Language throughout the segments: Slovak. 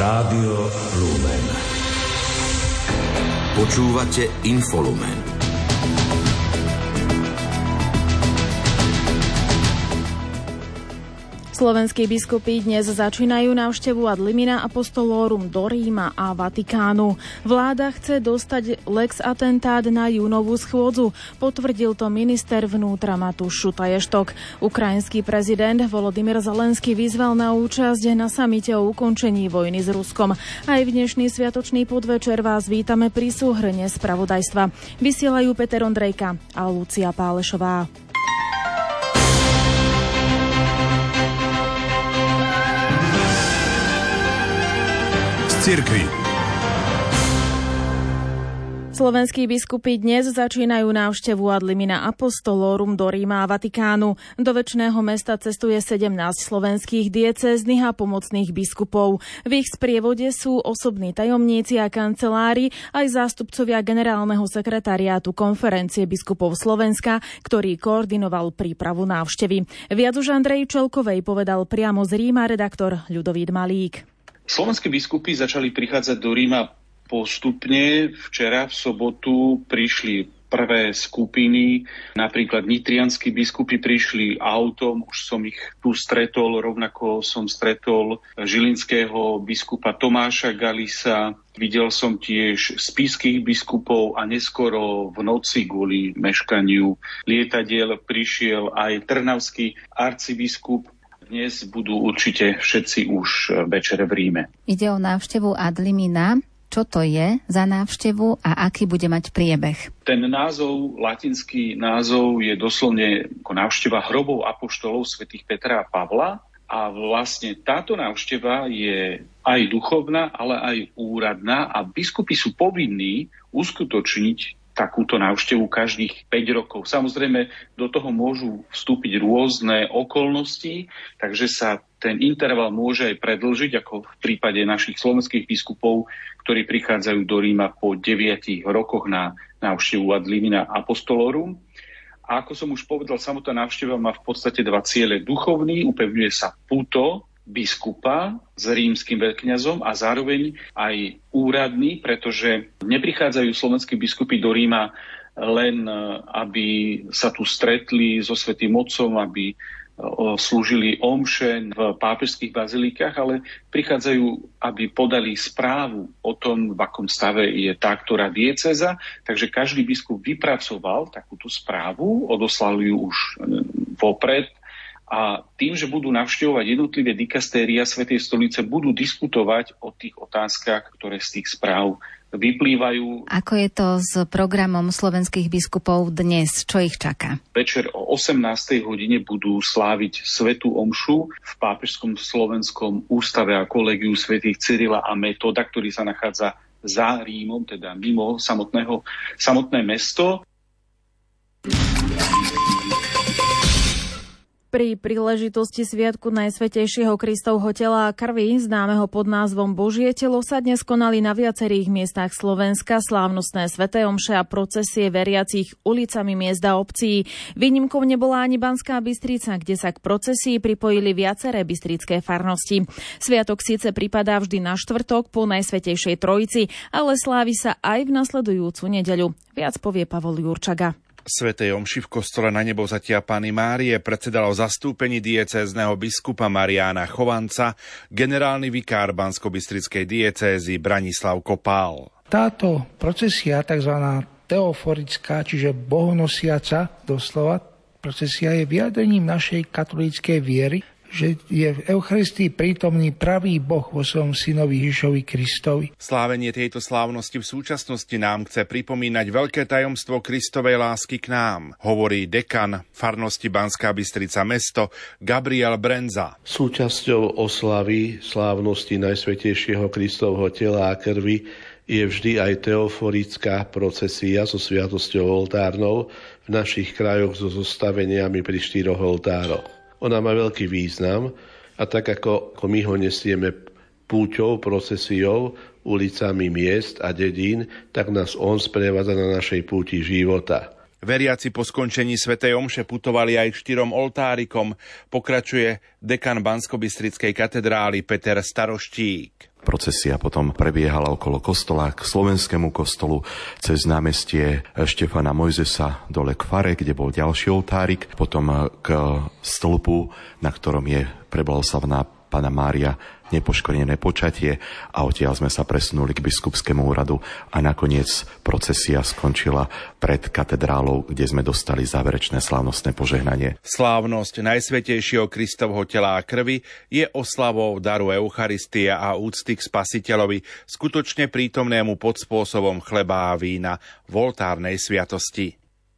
Rádio Lumen. Počúvate Infolumen. Slovenskí biskupy dnes začínajú návštevu ad limina apostolorum do Ríma a Vatikánu. Vláda chce dostať lex atentát na júnovú schôdzu. Potvrdil to minister vnútra Matúš Šutaj-Eštok. Ukrajinský prezident Volodymyr Zelenský vyzval na účasť na samite o ukončení vojny s Ruskom. Aj v dnešný sviatočný podvečer vás vítame pri súhrne spravodajstva. Vysielajú Peter Ondrejka a Lucia Pálešová. Cirkvi. Slovenskí biskupy dnes začínajú návštevu ad limina apostolorum do Ríma a Vatikánu. Do Večného mesta cestuje 17 slovenských diecéznych a pomocných biskupov. V ich sprievode sú osobní tajomníci a kancelári, aj zástupcovia generálneho sekretariátu Konferencie biskupov Slovenska, ktorý koordinoval prípravu návštevy. Viac už Andrej Čelkovej povedal priamo z Ríma redaktor Ľudovít Malík. Slovenské biskupy začali prichádzať do Ríma postupne. Včera v sobotu prišli prvé skupiny, napríklad nitrianskí biskupy prišli autom, už som ich tu stretol, rovnako som stretol žilinského biskupa Tomáša Galisa, videl som tiež spišských biskupov a neskoro v noci kvôli meškaniu lietadiel prišiel aj trnavský arcibiskup. Dnes budú určite všetci už večer v Ríme. Ide o návštevu ad limina. Čo to je za návštevu a aký bude mať priebeh? Ten názov, latinský názov, je doslovne ako návšteva hrobov apoštolov svätých Petra a Pavla. A vlastne táto návšteva je aj duchovná, ale aj úradná a biskupy sú povinní uskutočniť takúto návštevu každých 5 rokov. Samozrejme, do toho môžu vstúpiť rôzne okolnosti, takže sa ten interval môže aj predĺžiť, ako v prípade našich slovenských biskupov, ktorí prichádzajú do Ríma po 9 rokoch na návštevu ad limina apostolorum. A ako som už povedal, samotná návšteva má v podstate dva ciele. Duchovný, upevňuje sa puto biskupa s rímskym veľkňazom a zároveň aj úradný, pretože neprichádzajú slovenskí biskupy do Ríma len, aby sa tu stretli so Svätým Otcom, aby slúžili omše v pápežských bazilíkach, ale prichádzajú, aby podali správu o tom, v akom stave je tá ktorá diecéza. Takže každý biskup vypracoval takúto správu, odoslal ju už vopred. A tým, že budú navštevovať jednotlivé dikastéria Svätej stolice, budú diskutovať o tých otázkach, ktoré z tých správ vyplývajú. Ako je to s programom slovenských biskupov dnes? Čo ich čaká? Večer o 18. hodine budú sláviť svätú omšu v Pápežskom slovenskom ústave a kolegiu svätých Cyrila a Metoda, ktorý sa nachádza za Rímom, teda mimo samotné mesto. Pri príležitosti sviatku Najsvätejšieho Kristovho tela a krvi, známeho pod názvom Božie telo, sa dnes konali na viacerých miestach Slovenska slávnostné sväté omše a procesie veriacich ulicami miest a obcí. Výnimkou nebola ani Banská Bystrica, kde sa k procesii pripojili viaceré bystrické farnosti. Sviatok síce pripadá vždy na štvrtok po Najsvätejšej Trojici, ale slávi sa aj v nasledujúcu nedeľu. Viac povie Pavol Jurčaga. Svätej omši v kostole Na Nebovzatia Panny Márie predsedal v zastúpení diecézneho biskupa Mariána Chovanca generálny vikár Banskobystrickej diecézy Branislav Kopál. Táto procesia, tzv. Teoforická, čiže bohonosiaca, doslova, procesia je vyjadrením našej katolíckej viery, že je v Eucharistii prítomný pravý Boh vo svojom synovi Ježišovi Kristovi. Slávenie tejto slávnosti v súčasnosti nám chce pripomínať veľké tajomstvo Kristovej lásky k nám, hovorí dekan farnosti Banská Bystrica mesto Gabriel Brenza. Súčasťou oslavy slávnosti Najsvätejšieho Kristovho tela a krvi je vždy aj teoforická procesia so sviatosťou oltárnou v našich krajoch so zostaveniami pri 4 oltároch. Ona má veľký význam a tak ako my ho nesieme púťou, procesiou, ulicami miest a dedín, tak nás on sprevádza na našej púti života. Veriaci po skončení svätej omše putovali aj k 4 oltárikom, pokračuje dekan Banskobystrickej katedrály Peter Staroštík. Procesia potom prebiehala okolo kostola k Slovenskému kostolu, cez námestie Štefana Mojzesa dole k fare, kde bol ďalší oltárik, potom k stĺpu, na ktorom je preblahoslavná Panna Mária, nepoškvrnené počatie, a odtiaľ sme sa presunuli k biskupskému úradu a nakoniec procesia skončila pred katedrálou, kde sme dostali záverečné slávnostné požehnanie. Slávnosť Najsvätejšieho Kristovho tela a krvi je oslavou daru Eucharistie a úcty k Spasiteľovi, skutočne prítomnému pod spôsobom chleba a vína v oltárnej sviatosti.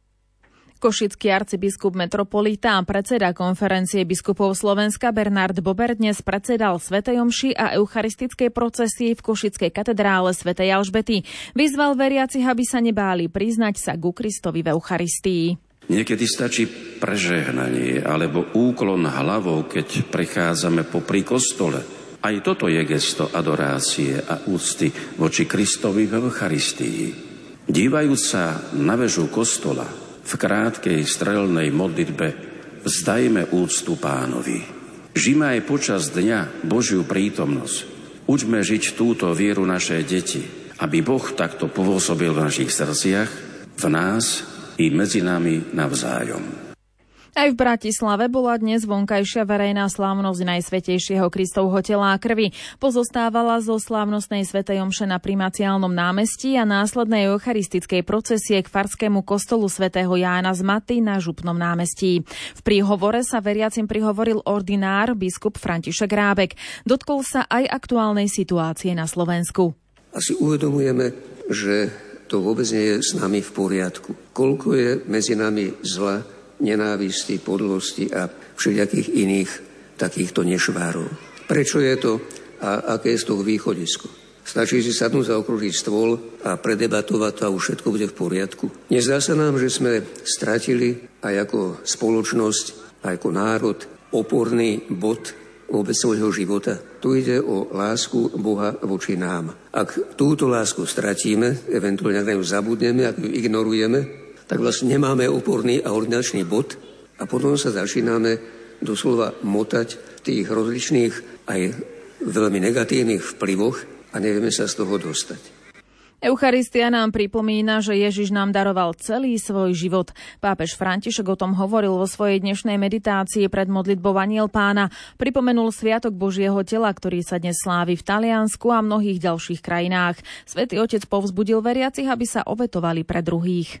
Košický arcibiskup metropolita a predseda konferencie biskupov Slovenska Bernard Bober dnes predsedal svätej omši a eucharistickej procesii v Košickej katedrále svätej Alžbety. Vyzval veriacich, aby sa nebáli priznať sa ku Kristovi v Eucharistii. Niekedy stačí prežehnanie alebo úklon hlavou, keď prechádzame popri kostole. Aj toto je gesto adorácie a úcty voči Kristovi v Eucharistii. Dívajúc sa na väžu kostola, v krátkej strelnej modlitbe vzdajme úctu Pánovi. Žijme aj počas dňa Božiu prítomnosť. Učme žiť túto vieru naše deti, aby Boh takto pôsobil v našich srdciach, v nás i medzi nami navzájom. Aj v Bratislave bola dnes vonkajšia verejná slávnosť Najsvätejšieho Kristovho tela a krvi. Pozostávala zo slávnostnej svätej omše na Primaciálnom námestí a následnej eucharistickej procesie k farskému kostolu svätého Jána z Maty na Župnom námestí. V príhovore sa veriacim prihovoril ordinár biskup František Rábek. Dotkol sa aj aktuálnej situácie na Slovensku. Asi uvedomujeme, že to vôbec nie je s nami v poriadku. Koľko je medzi nami zla, nenávisti, podlosti a všelijakých iných takýchto nešvárov. Prečo je to a aké je z toho východisko? Stačí si sadnúť, zaokrúžiť stôl a predebatovať to a už všetko bude v poriadku. Nezdá sa nám, že sme stratili aj ako spoločnosť, aj ako národ oporný bod vôbec svojho života. Tu ide o lásku Boha voči nám. Ak túto lásku stratíme, eventuálne ak ju zabudneme, ak ju ignorujeme, tak vlastne nemáme oporný a ordinačný bod a potom sa začíname doslova motať v tých rozličných aj veľmi negatívnych vplyvoch a nevieme sa z toho dostať. Eucharistia nám pripomína, že Ježiš nám daroval celý svoj život. Pápež František o tom hovoril vo svojej dnešnej meditácii pred modlitbou Anjel Pána. Pripomenul Sviatok Božieho tela, ktorý sa dnes slávi v Taliansku a mnohých ďalších krajinách. Svätý Otec povzbudil veriacich, aby sa obetovali pre druhých.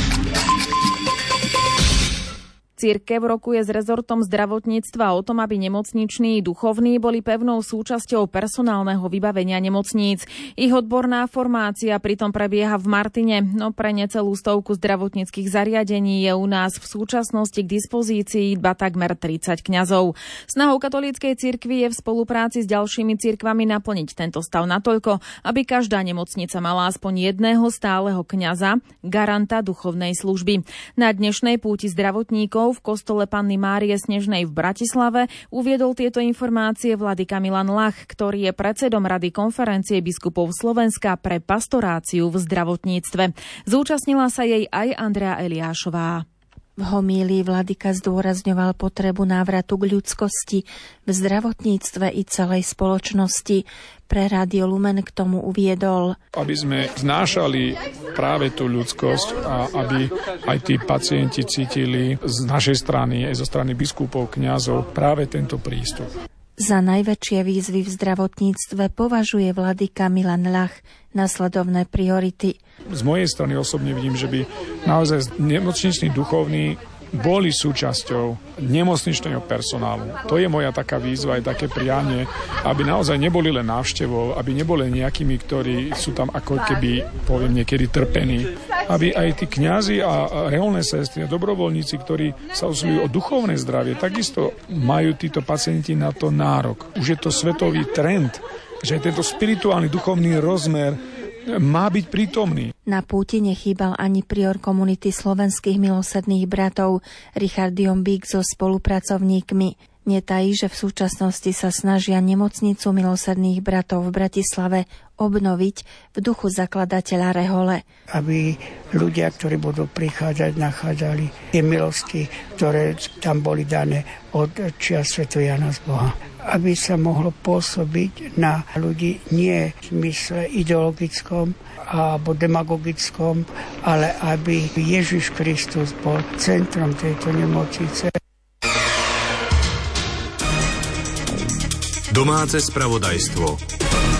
Cirkev rokuje s rezortom zdravotníctva o tom, aby nemocniční duchovní boli pevnou súčasťou personálneho vybavenia nemocníc. Ich odborná formácia pritom prebieha v Martine, no pre necelú stovku zdravotníckych zariadení je u nás v súčasnosti k dispozícii iba takmer 30 kňazov. Snahou katolíckej cirkvi je v spolupráci s ďalšími cirkvami naplniť tento stav natoľko, aby každá nemocnica mala aspoň jedného stáleho kňaza, garanta duchovnej služby. Na dnešnej púti zdravotníkov v kostole Panny Márie Snežnej v Bratislave uviedol tieto informácie vladyka Milan Lach, ktorý je predsedom Rady konferencie biskupov Slovenska pre pastoráciu v zdravotníctve. Zúčastnila sa jej aj Andrea Eliášová. V homílii vladyka zdôrazňoval potrebu návratu k ľudskosti v zdravotníctve i celej spoločnosti. Pre Rádio Lumen k tomu uviedol: aby sme znášali práve tú ľudskosť a aby aj tí pacienti cítili z našej strany, aj zo strany biskupov, kňazov práve tento prístup. Za najväčšie výzvy v zdravotníctve považuje vladyka Milan Lach nasledovné priority. Z mojej strany osobne vidím, že by naozaj nemocniční duchovní boli súčasťou nemocničného personálu. To je moja taká výzva, aj také prianie, aby naozaj neboli len návštevou, aby neboli nejakými, ktorí sú tam ako keby, poviem niekedy, trpení. Aby aj tí kňazi a reholné sestry a dobrovoľníci, ktorí sa usilujú o duchovné zdravie, takisto majú títo pacienti na to nárok. Už je to svetový trend, že tento spirituálny duchovný rozmer má byť prítomný. Na púti nechýbal ani prior komunity slovenských milosrdných bratov Richard Jombík so spolupracovníkmi. Netají, že v súčasnosti sa snažia nemocnicu milosrdných bratov v Bratislave obnoviť v duchu zakladateľa rehole. Aby ľudia, ktorí budú prichádzať, nachádzali tie milosti, ktoré tam boli dané od čias svätého Jána z Boha. aby sa mohlo pôsobiť na ľudí nie v zmysle ideologickom alebo demagogickom, ale aby Ježiš Kristus bol centrom tejto nemocnice. Domáce spravodajstvo.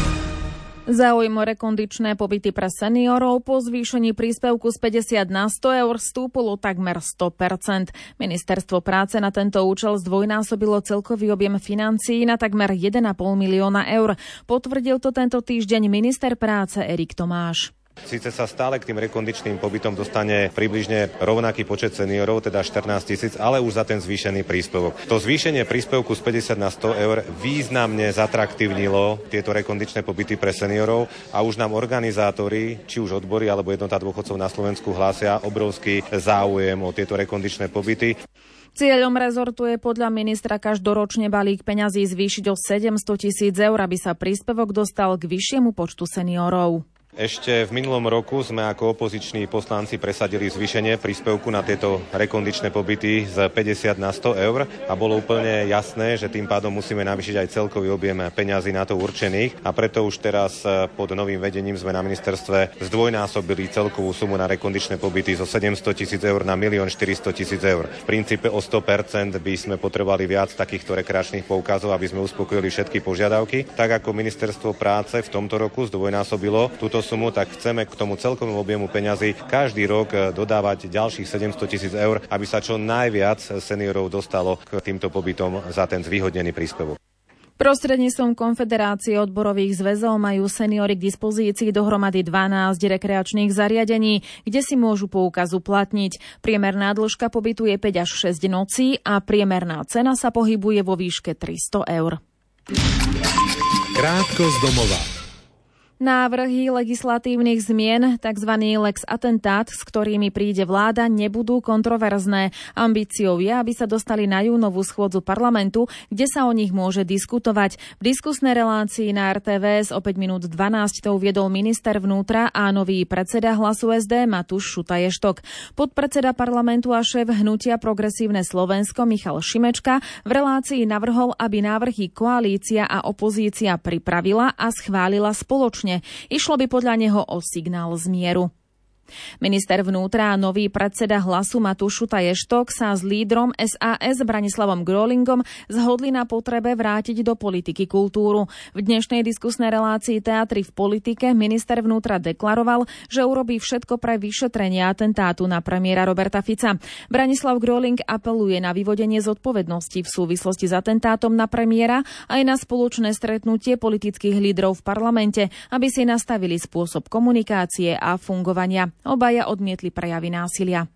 Záujem o rekondičné pobyty pre seniorov po zvýšení príspevku z 50 na 100 eur stúpolo takmer 100%. Ministerstvo práce na tento účel zdvojnásobilo celkový objem financií na takmer 1,5 milióna eur. Potvrdil to tento týždeň minister práce Erik Tomáš. Síce sa stále k tým rekondičným pobytom dostane približne rovnaký počet seniorov, teda 14 000, ale už za ten zvýšený príspevok. To zvýšenie príspevku z 50 na 100 eur významne zatraktívnilo tieto rekondičné pobyty pre seniorov a už nám organizátori, či už odbory alebo jednota dôchodcov na Slovensku hlásia obrovský záujem o tieto rekondičné pobyty. Cieľom rezortu je podľa ministra každoročne balík peňazí zvýšiť o 700 000 eur, aby sa príspevok dostal k vyššiemu počtu seniorov. Ešte v minulom roku sme ako opoziční poslanci presadili zvýšenie príspevku na tieto rekondičné pobyty z 50 na 100 eur a bolo úplne jasné, že tým pádom musíme navýšiť aj celkový objem peňazí na to určených a preto už teraz pod novým vedením sme na ministerstve zdvojnásobili celkovú sumu na rekondičné pobyty zo 700 000 eur na 1 400 000 eur. V princípe o 100% by sme potrebovali viac takýchto rekreačných poukazov, aby sme uspokojili všetky požiadavky. Tak ako ministerstvo práce v tomto roku zdvojnásobilo túto sumu, tak chceme k tomu celkovému objemu peňazí každý rok dodávať ďalších 700 000 eur, aby sa čo najviac seniorov dostalo k týmto pobytom za ten zvýhodnený príspevok. Prostredníctvom Konfederácie odborových zväzov majú seniori k dispozícii dohromady 12 rekreačných zariadení, kde si môžu poukaz uplatniť. Priemerná dĺžka pobytu je 5 až 6 nocí a priemerná cena sa pohybuje vo výške 300 eur. Krátko z domova. Návrhy legislatívnych zmien, tzv. Lex atentát, s ktorými príde vláda, nebudú kontroverzné. Ambíciou je, aby sa dostali na júnovú schôdzu parlamentu, kde sa o nich môže diskutovať. V diskusnej relácii na RTVS o 5 minút 12 to uviedol minister vnútra a nový predseda Hlasu SD Matúš Šutaj-Eštok. Podpredseda parlamentu a šéf hnutia Progresívne Slovensko Michal Šimečka v relácii navrhol, aby návrhy koalícia a opozícia pripravila a schválila spoločne. Išlo by podľa neho o signál zmieru. Minister vnútra a nový predseda Hlasu Matúš Šutaj-Eštok sa s lídrom SAS Branislavom Grölingom zhodli na potrebe vrátiť do politiky kultúru. V dnešnej diskusnej relácii Teatri v politike minister vnútra deklaroval, že urobí všetko pre vyšetrenie atentátu na premiéra Roberta Fica. Branislav Gröling apeluje na vyvodenie zodpovednosti v súvislosti s atentátom na premiéra aj na spoločné stretnutie politických lídrov v parlamente, aby si nastavili spôsob komunikácie a fungovania. Obaja odmietli prejavy násilia.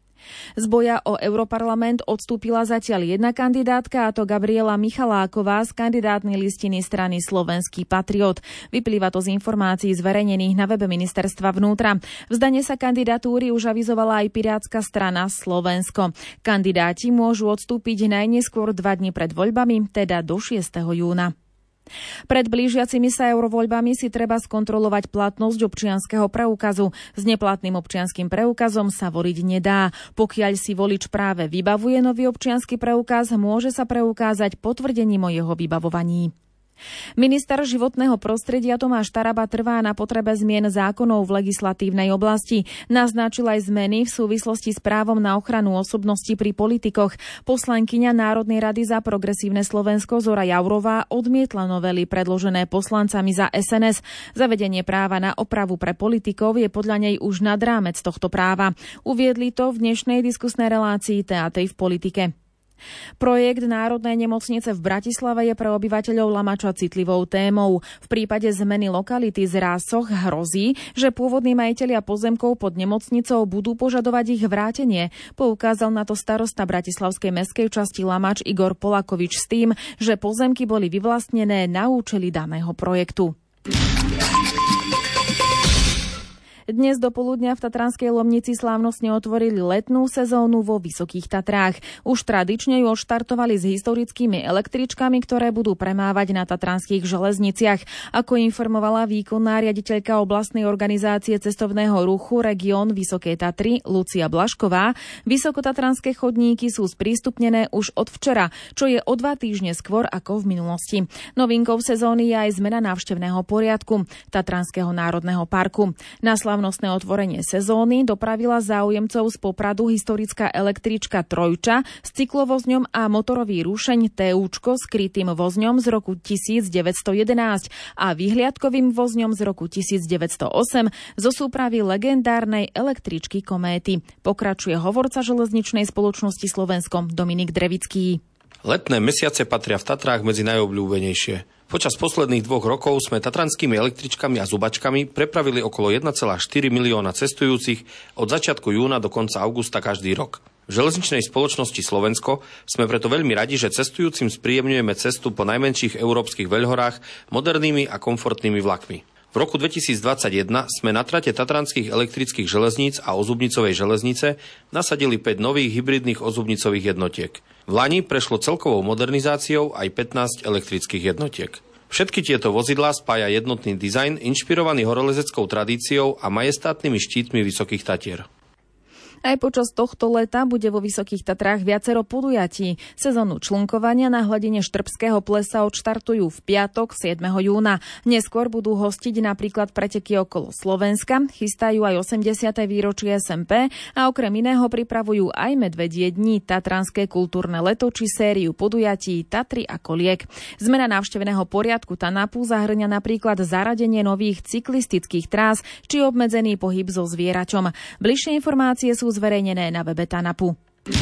Z boja o Europarlament odstúpila zatiaľ jedna kandidátka, a to Gabriela Michaláková z kandidátnej listiny strany Slovenský patriot. Vyplýva to z informácií zverejnených na webe ministerstva vnútra. Vzdanie sa kandidatúry už avizovala aj Pirátska strana Slovensko. Kandidáti môžu odstúpiť najneskôr 2 dni pred voľbami, teda do 6. júna. Pred blížiacimi sa eurovoľbami si treba skontrolovať platnosť občianskeho preukazu. S neplatným občianskym preukazom sa voliť nedá. Pokiaľ si volič práve vybavuje nový občiansky preukaz, môže sa preukázať potvrdením o jeho vybavovaní. Minister životného prostredia Tomáš Taraba trvá na potrebe zmien zákonov v legislatívnej oblasti. Naznačil aj zmeny v súvislosti s právom na ochranu osobnosti pri politikoch. Poslankyňa Národnej rady za progresívne Slovensko Zora Jaurová odmietla novely predložené poslancami za SNS. Zavedenie práva na opravu pre politikov je podľa nej už nad rámec tohto práva. Uviedli to v dnešnej diskusnej relácii Teatri v politike. Projekt Národnej nemocnice v Bratislave je pre obyvateľov Lamača citlivou témou. V prípade zmeny lokality z Rásoch hrozí, že pôvodní majitelia pozemkov pod nemocnicou budú požadovať ich vrátenie. Poukázal na to starosta bratislavskej mestskej časti Lamač Igor Polakovič s tým, že pozemky boli vyvlastnené na účely daného projektu. Dnes do poludnia v Tatranskej Lomnici slávnostne otvorili letnú sezónu vo Vysokých Tatrách. Už tradične ju odštartovali s historickými električkami, ktoré budú premávať na tatranských železniciach. Ako informovala výkonná riaditeľka oblastnej organizácie cestovného ruchu Región Vysoké Tatry Lucia Blašková, vysokotatranské chodníky sú sprístupnené už od včera, čo je o 2 týždne skôr ako v minulosti. Novinkou sezóny je aj zmena návštevného poriadku Tatranského národného parku. Na slavnostné otvorenie sezóny dopravila záujemcov z Popradu historická električka Trojča s cyklovozňom a motorový rušeň TUčko s krytým vozňom z roku 1911 a vyhliadkovým vozňom z roku 1908 zo súpravy legendárnej električky Kométy. Pokračuje hovorca železničnej spoločnosti Slovensko Dominik Drevický. Letné mesiace patria v Tatrách medzi najobľúbenejšie. Počas posledných 2 rokov sme tatranskými električkami a zubačkami prepravili okolo 1,4 milióna cestujúcich od začiatku júna do konca augusta každý rok. V železničnej spoločnosti Slovensko sme preto veľmi radi, že cestujúcim spríjemňujeme cestu po najmenších európskych veľhorách modernými a komfortnými vlakmi. V roku 2021 sme na trate tatranských elektrických železníc a ozubnicovej železnice nasadili 5 nových hybridných ozubnicových jednotiek. V lani prešlo celkovou modernizáciou aj 15 elektrických jednotiek. Všetky tieto vozidlá spája jednotný dizajn inšpirovaný horolezeckou tradíciou a majestátnymi štítmi Vysokých Tatier. Aj počas tohto leta bude vo Vysokých Tatrách viacero podujatí. Sezónu člnkovania na hladine Štrbského plesa odštartujú v piatok 7. júna. Neskôr budú hostiť napríklad preteky okolo Slovenska, chystajú aj 80. výročie SMP a okrem iného pripravujú aj Medvedie dni, Tatranské kultúrne leto či sériu podujatí Tatry a Koliek. Zmena návštevného poriadku TANAPu zahŕňa napríklad zaradenie nových cyklistických trás či obmedzený pohyb so zvieraťom. Bližšie informácie sú zverejnené na webe TANAPu.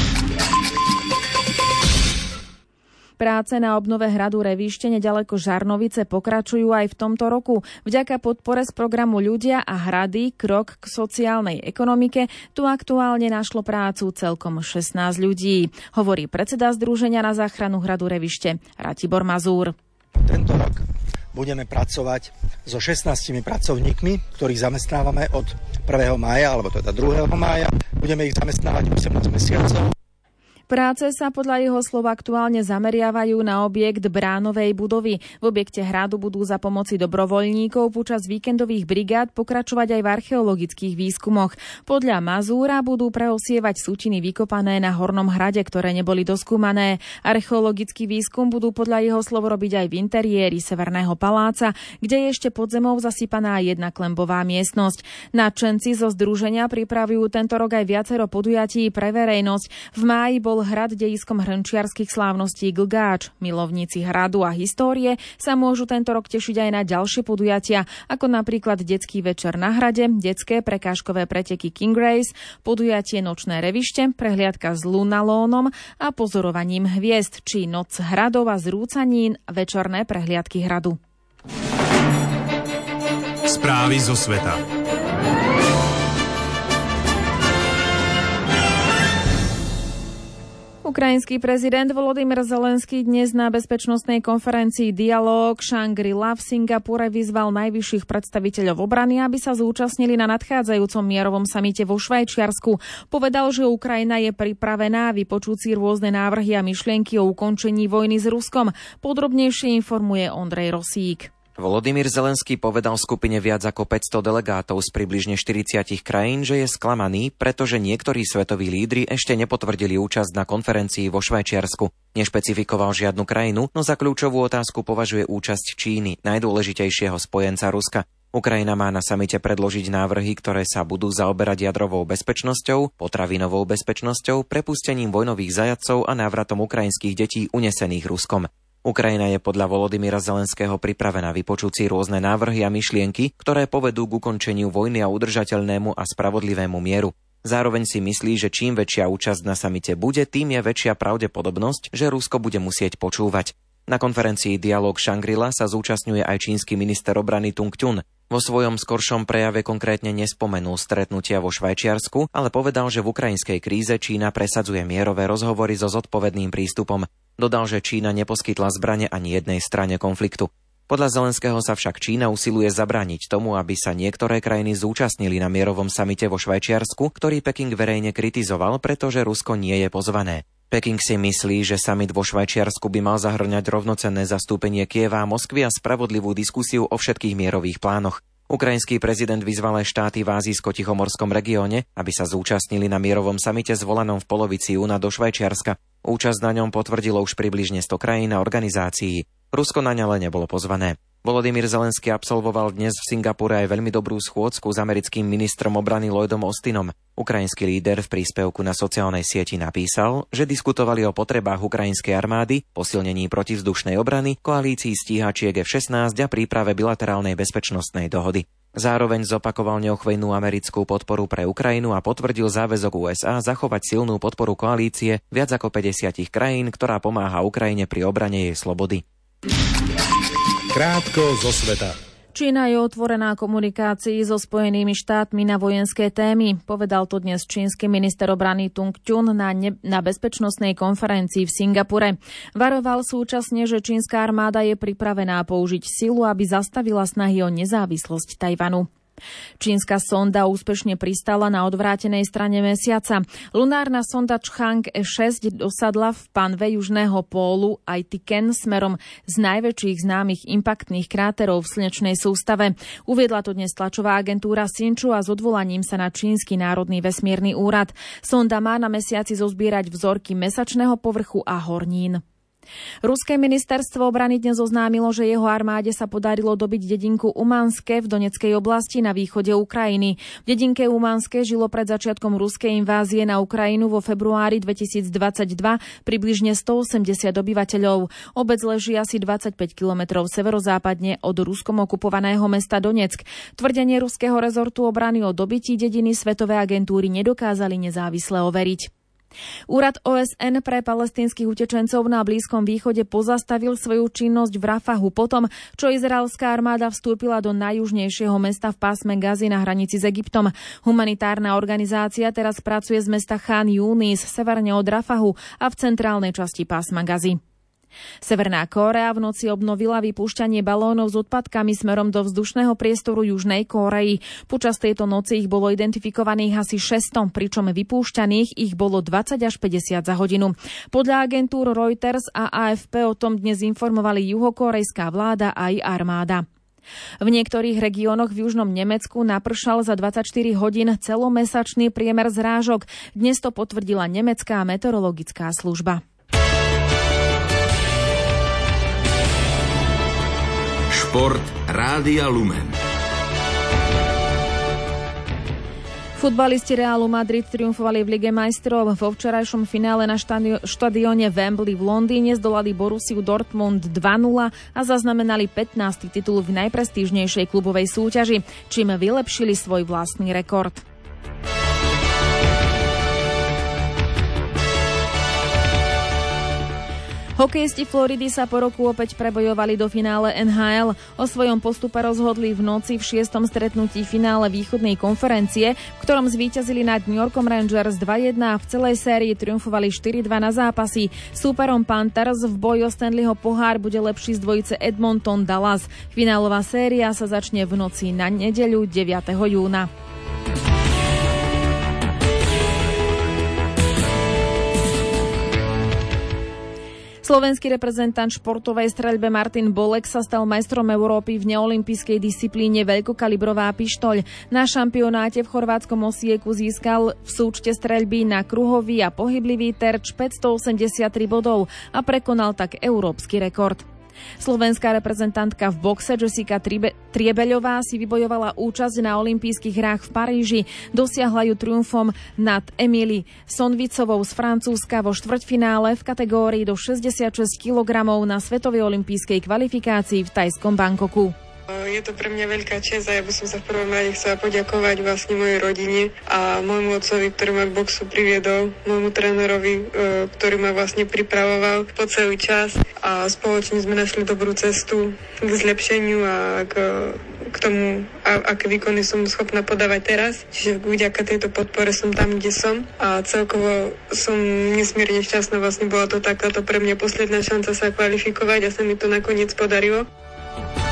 Práce na obnove hradu Revíšte nedaleko Žarnovice pokračujú aj v tomto roku. Vďaka podpore z programu Ľudia a hrady Krok k sociálnej ekonomike tu aktuálne našlo prácu celkom 16 ľudí, hovorí predseda Združenia na záchranu hradu Revíšte Ratibor Mazúr. Tento rok budeme pracovať so 16 pracovníkmi, ktorých zamestnávame od 1. mája, alebo teda 2. mája. Budeme ich zamestnávať 18 mesiacov. Práce sa podľa jeho slov aktuálne zameriavajú na objekt bránovej budovy. V objekte hradu budú za pomoci dobrovoľníkov počas víkendových brigád pokračovať aj v archeologických výskumoch. Podľa Mazúra budú preosievať sútiny vykopané na Hornom hrade, ktoré neboli doskúmané. Archeologický výskum budú podľa jeho slov robiť aj v interiéri Severného paláca, kde je ešte pod zemou zasypaná jedna klembová miestnosť. Nadšenci zo združenia pripravujú tento rok aj viacero podujatí pre verejnosť. V máji bol hrad dejiskom hrnčiarskych slávností Glgáč. Milovníci hradu a histórie sa môžu tento rok tešiť aj na ďalšie podujatia, ako napríklad detský večer na hrade, detské prekážkové preteky King Race, podujatie Nočné revište, prehliadka s lunalónom a pozorovaním hviezd, či Noc hradov a zrúcanín, večerné prehliadky hradu. Správy zo sveta. Ukrajinský prezident Volodymyr Zelenský dnes na bezpečnostnej konferencii Dialóg Shangri-La v Singapúre vyzval najvyšších predstaviteľov obrany, aby sa zúčastnili na nadchádzajúcom mierovom samite vo Švajčiarsku. Povedal, že Ukrajina je pripravená vypočuť si rôzne návrhy a myšlienky o ukončení vojny s Ruskom. Podrobnejšie informuje Ondrej Rosík. Volodymyr Zelenský povedal skupine viac ako 500 delegátov z približne 40 krajín, že je sklamaný, pretože niektorí svetoví lídri ešte nepotvrdili účasť na konferencii vo Švajčiarsku. Nešpecifikoval žiadnu krajinu, no za kľúčovú otázku považuje účasť Číny, najdôležitejšieho spojenca Ruska. Ukrajina má na samite predložiť návrhy, ktoré sa budú zaoberať jadrovou bezpečnosťou, potravinovou bezpečnosťou, prepustením vojnových zajatcov a návratom ukrajinských detí unesených Ruskom. Ukrajina je podľa Volodymyra Zelenského pripravená vypočuť si rôzne návrhy a myšlienky, ktoré povedú k ukončeniu vojny a udržateľnému a spravodlivému mieru. Zároveň si myslí, že čím väčšia účasť na samite bude, tým je väčšia pravdepodobnosť, že Rusko bude musieť počúvať. Na konferencii Dialóg Shangri-La sa zúčastňuje aj čínsky minister obrany Tung Ťun. Vo svojom skoršom prejave konkrétne nespomenul stretnutia vo Švajčiarsku, ale povedal, že v ukrajinskej kríze Čína presadzuje mierové rozhovory so zodpovedným prístupom. Dodal, že Čína neposkytla zbrane ani jednej strane konfliktu. Podľa Zelenského sa však Čína usiluje zabrániť tomu, aby sa niektoré krajiny zúčastnili na mierovom samite vo Švajčiarsku, ktorý Peking verejne kritizoval, pretože Rusko nie je pozvané. Peking si myslí, že samit vo Švajčiarsku by mal zahŕňať rovnocenné zastúpenie Kieva a Moskvy a spravodlivú diskusiu o všetkých mierových plánoch. Ukrajinský prezident vyzval aj štáty v Ázijsko-Tichomorskom regióne, aby sa zúčastnili na mierovom samite zvolanom v polovici júna do Švajčiarska. Účasť na ňom potvrdilo už približne 100 krajín a organizácií. Rusko na ňa ale nebolo pozvané. Volodymyr Zelenský absolvoval dnes v Singapure aj veľmi dobrú schôdzku s americkým ministrom obrany Lloydom Austinom. Ukrajinský líder v príspevku na sociálnej sieti napísal, že diskutovali o potrebách ukrajinskej armády, posilnení protivzdušnej obrany, koalícii stíhačiek F-16 a príprave bilaterálnej bezpečnostnej dohody. Zároveň zopakoval neochvejnú americkú podporu pre Ukrajinu a potvrdil záväzok USA zachovať silnú podporu koalície viac ako 50 krajín, ktorá pomáha Ukrajine pri obrane jej slobody. Krátko zo sveta. Čína je otvorená komunikácii so Spojenými štátmi na vojenské témy. Povedal to dnes čínsky minister obrany Tung Chun na bezpečnostnej konferencii v Singapure. Varoval súčasne, že čínska armáda je pripravená použiť silu, aby zastavila snahy o nezávislosť Tajvanu. Čínska sonda úspešne pristála na odvrátenej strane mesiaca. Lunárna sonda Chang'e 6 dosadla v panve južného pólu Aitken smerom z najväčších známych impaktných kráterov v slnečnej sústave. Uviedla to dnes tlačová agentúra Xinhua s odvolaním sa na Čínsky národný vesmírny úrad. Sonda má na mesiaci zozbierať vzorky mesačného povrchu a hornín. Ruské ministerstvo obrany dnes oznámilo, že jeho armáde sa podarilo dobiť dedinku Umanské v Donetskej oblasti na východe Ukrajiny. V dedinke Umanské žilo pred začiatkom ruskej invázie na Ukrajinu vo februári 2022 približne 180 obyvateľov. Obec leží asi 25 kilometrov severozápadne od ruskom okupovaného mesta Donetsk. Tvrdenie ruského rezortu obrany o dobití dediny svetové agentúry nedokázali nezávisle overiť. Úrad OSN pre palestínskych utečencov na Blízkom východe pozastavil svoju činnosť v Rafahu potom, čo izraelská armáda vstúpila do najjužnejšieho mesta v pásme Gazy na hranici s Egyptom. Humanitárna organizácia teraz pracuje z mesta Khan Yunis, severne od Rafahu a v centrálnej časti pásma Gazy. Severná Kórea v noci obnovila vypúšťanie balónov s odpadkami smerom do vzdušného priestoru Južnej Kórey. Počas tejto noci ich bolo identifikovaných asi 600, pričom vypúšťaných ich bolo 20 až 50 za hodinu. Podľa agentúr Reuters a AFP o tom dnes informovali juhokórejská vláda aj armáda. V niektorých regiónoch v južnom Nemecku napršal za 24 hodín celomesačný priemer zrážok. Dnes to potvrdila nemecká meteorologická služba. Šport Rádia Lumen. Futbalisti Realu Madrid triumfovali v Lige majstrov. Vo včerajšom finále na štadióne Wembley v Londýne zdolali Borussiu Dortmund 2-0 a zaznamenali 15. titul v najprestížnejšej klubovej súťaži, čím vylepšili svoj vlastný rekord. Hokejisti Floridy sa po roku opäť prebojovali do finále NHL. O svojom postupe rozhodli v noci v 6. stretnutí finále východnej konferencie, v ktorom zvíťazili nad New Yorkom Rangers 2-1 a v celej sérii triumfovali 4-2 na zápasy. Súperom Panthers v boji o Stanleyho pohár bude lepší z dvojice Edmonton-Dallas. Finálová séria sa začne v noci na nedeľu 9. júna. Slovenský reprezentant športovej streľbe Martin Bolek sa stal majstrom Európy v neolympijskej disciplíne veľkokalibrová pištoľ. Na šampionáte v chorvátskom Osieku získal v súčte streľby na kruhový a pohyblivý terč 583 bodov a prekonal tak európsky rekord. Slovenská reprezentantka v boxe Jessica Triebeľová si vybojovala účasť na olympijských hrách v Paríži. Dosiahla ju triumfom nad Emily Sonvicovou z Francúzska vo štvrťfinále v kategórii do 66 kg na svetovej olympijskej kvalifikácii v tajskom Bangkoku. Je to pre mňa veľká česť a ja by som sa v prvom rade chcela poďakovať vlastne mojej rodine a môjmu otcovi, ktorý ma k boxu priviedol, môjmu trénerovi, ktorý ma vlastne pripravoval po celý čas a spoločne sme našli dobrú cestu k zlepšeniu a k tomu, aké výkony som schopná podávať teraz. Čiže vďaka tejto podpore som tam, kde som a celkovo som nesmierne šťastná. Vlastne bola to takáto pre mňa posledná šanca sa kvalifikovať a sa mi to nakoniec podarilo.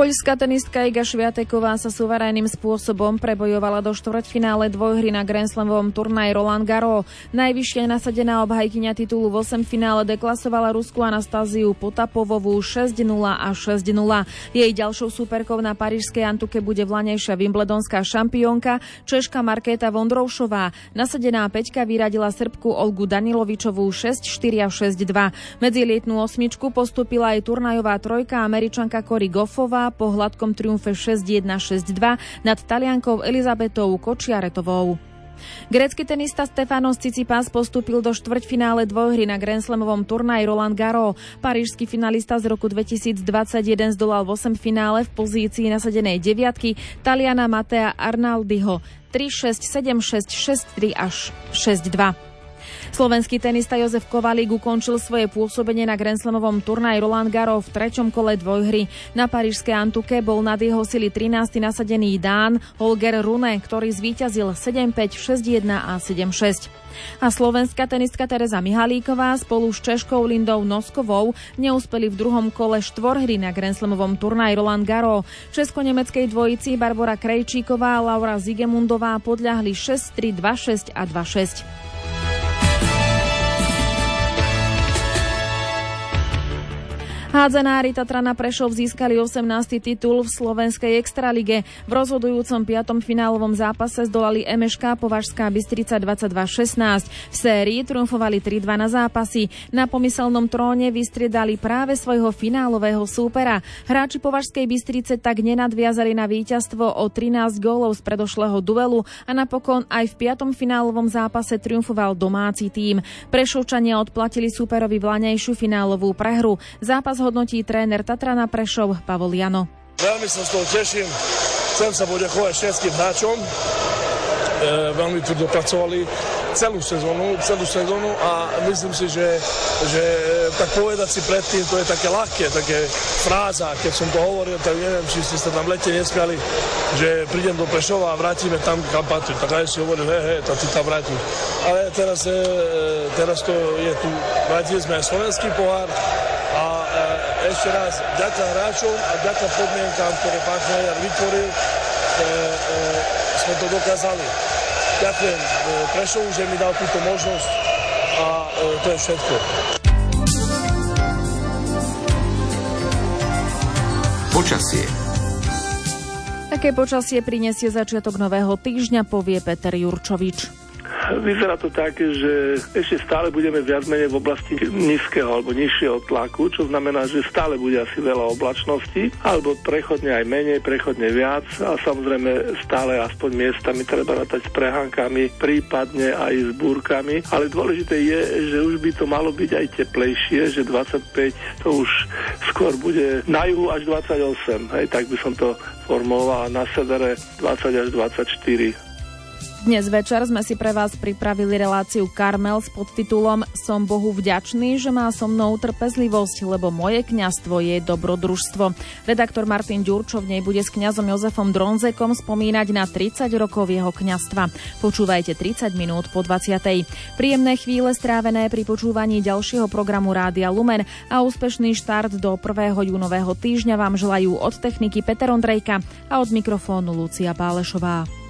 Poľská tenistka Iga Swiateková sa suverénnym spôsobom prebojovala do štvrťfinále dvojhry na Grand Slamovom turnaji Roland Garros. Najvyššie nasadená obhajkyňa titulu v 8-finále deklasovala Rusku Anastáziu Potapovovú 6-0 a 6-0. Jej ďalšou súperkou na parížskej Antuke bude vlanejšia wimbledonská šampiónka Češka Markéta Vondroušová. Nasadená peťka vyradila Srbku Olgu Danilovičovú 6-4 a 6-2. Medzi lietnú osmičku postúpila aj turnajová trojka Američanka Cory Goffová po hladkom triumfe 6-1, 6-2 nad Taliankou Elizabetou Kočiaretovou. Grécky tenista Stefanos Tsitsipas postúpil do štvrťfinále dvojhry na Grand Slamovom turnaji Roland Garros. Parížsky finalista z roku 2021 zdolal v 8-finále v pozícii nasadenej deviatky Taliana Mattea Arnaldiho 3-6, 7-6, 6-3 až 6-2. Slovenský tenista Jozef Kovalík ukončil svoje pôsobenie na Grand Slamovom turnaji Roland Garros v 3. kole dvojhry. Na parížskej Antuke bol nad jeho sily 13. nasadený Dán Holger Rune, ktorý zvíťazil 7-5, 6-1 a 7-6. A slovenská tenistka Tereza Mihalíková spolu s Češkou Lindou Noskovou neúspeli v druhom kole štvorhry na Grand Slamovom turnaji Roland Garros. Česko-nemeckej dvojici Barbora Krejčíková a Laura Zigemundová podľahli 6-3, 2-6 a 2-6. Hádzanári Tatrana Prešov získali 18. titul v slovenskej extralige. V rozhodujúcom 5. finálovom zápase zdolali MŠK Považská Bystrica 22-16. V sérii triumfovali 3-2 na zápasy. Na pomyselnom tróne vystriedali práve svojho finálového súpera. Hráči Považskej Bystrice tak nenadviazali na víťazstvo o 13 gólov z predošlého duelu a napokon aj v 5. finálovom zápase triumfoval domáci tím. Prešovčania odplatili súperovi vlanejšiu finálovú prehru. Zápas hodnotí tréner Tatrana Prešov Pavol Jano. Veľmi sa z toho teším. Chcem sa poďakovať všetkým hráčom. Veľmi tvrdo pracovali celú sezónu a myslím si, že tak povedať si predtým, to je také ľahké, také fráza. Keď som to hovoril, tak neviem, či ste sa tam v lete nesmiali, že prídem do Prešova a vrátime tam, kam patrí. Tak aj si hovoril, tak ty tam vrátiš. Ale teraz to je tu, vrátili sme aj slovenský pohár a ešte raz ďakujem hráčom a ďakujem podmienkám, ktoré pán tréner vytvoril, sme to dokázali. Ďakujem Prešovu, že mi dal túto možnosť a to je všetko. Počasie. Aké počasie prinesie začiatok nového týždňa, povie Peter Jurčovič. Vyzerá to tak, že ešte stále budeme viac menej v oblasti nízkeho alebo nižšieho tlaku, čo znamená, že stále bude asi veľa oblačností, alebo prechodne aj menej, prechodne viac a samozrejme stále aspoň miestami treba rátať s prehánkami, prípadne aj s búrkami, ale dôležité je, že už by to malo byť aj teplejšie, že 25 to už skôr bude na juhu až 28, tak by som to formuloval, na severe 20 až 24. Dnes večer sme si pre vás pripravili reláciu Karmel s podtitulom Som Bohu vďačný, že má so mnou trpezlivosť, lebo moje kňazstvo je dobrodružstvo. Redaktor Martin Ďurčo v nej bude s kňazom Jozefom Dronzekom spomínať na 30 rokov jeho kňazstva. Počúvajte 30 minút po 20. Príjemné chvíle strávené pri počúvaní ďalšieho programu Rádia Lumen a úspešný štart do 1. júnového týždňa vám želajú od techniky Peter Ondrejka a od mikrofónu Lucia Pálešová.